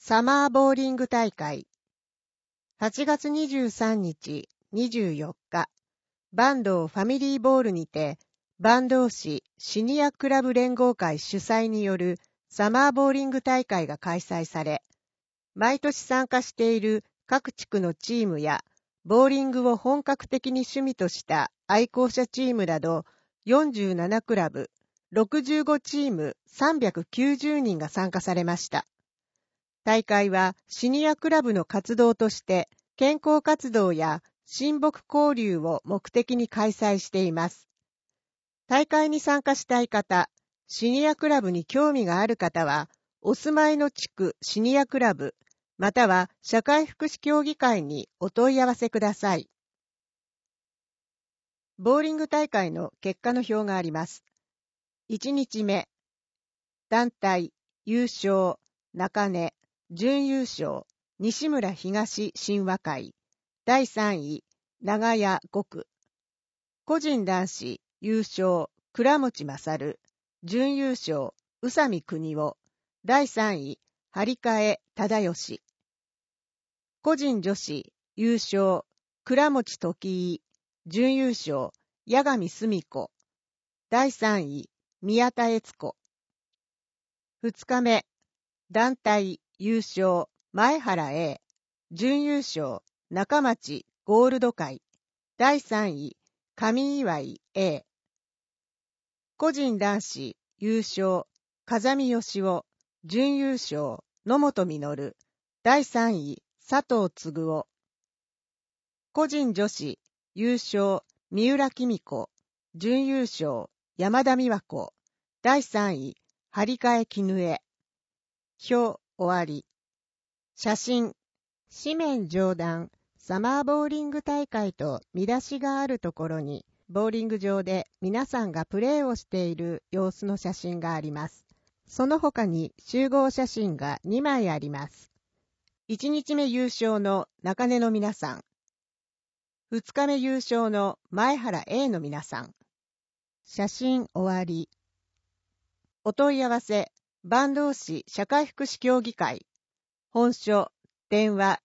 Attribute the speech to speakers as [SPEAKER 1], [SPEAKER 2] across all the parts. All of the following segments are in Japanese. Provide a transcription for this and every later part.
[SPEAKER 1] サマーボーリング大会。8月23日、24日、坂東ファミリーボールにて、坂東市シニアクラブ連合会主催によるサマーボーリング大会が開催され、毎年参加している各地区のチームや、ボーリングを本格的に趣味とした愛好者チームなど47クラブ、65チーム390人が参加されました。大会はシニアクラブの活動として健康活動や親睦交流を目的に開催しています。大会に参加したい方、シニアクラブに興味がある方は、お住まいの地区シニアクラブ、または社会福祉協議会にお問い合わせください。ボーリング大会の結果の表があります。1日目、団体、優勝、中根、準優勝、西村東神話会、第3位、長屋5区。個人男子、優勝、倉持勝、準優勝、宇佐美国夫、第3位、張替忠義。個人女子、優勝、倉持時井、準優勝、八神澄子、第3位、宮田悦子。2日目、団体、優勝、前原 A、準優勝、中町ゴールド会、第3位、上岩井 A。個人男子、優勝、風見義夫、準優勝、野本実、第3位、佐藤嗣夫。個人女子、優勝、三浦貴美子、準優勝、山田美和子、第3位、張替絹江。表終わり。写真、紙面上段、サマーボーリング大会と見出しがあるところに、ボーリング場で皆さんがプレーをしている様子の写真があります。その他に集合写真が2枚あります。1日目優勝の中根の皆さん。2日目優勝の前原 A の皆さん。写真終わり。お問い合わせ、坂東市社会福祉協議会。本所、電話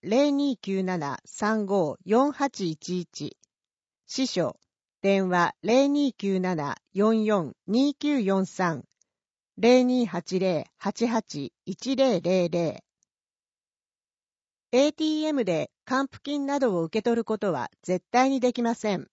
[SPEAKER 1] 0297-354811。支所、電話 0297-442943。0280-881000。ATM で還付金などを受け取ることは絶対にできません。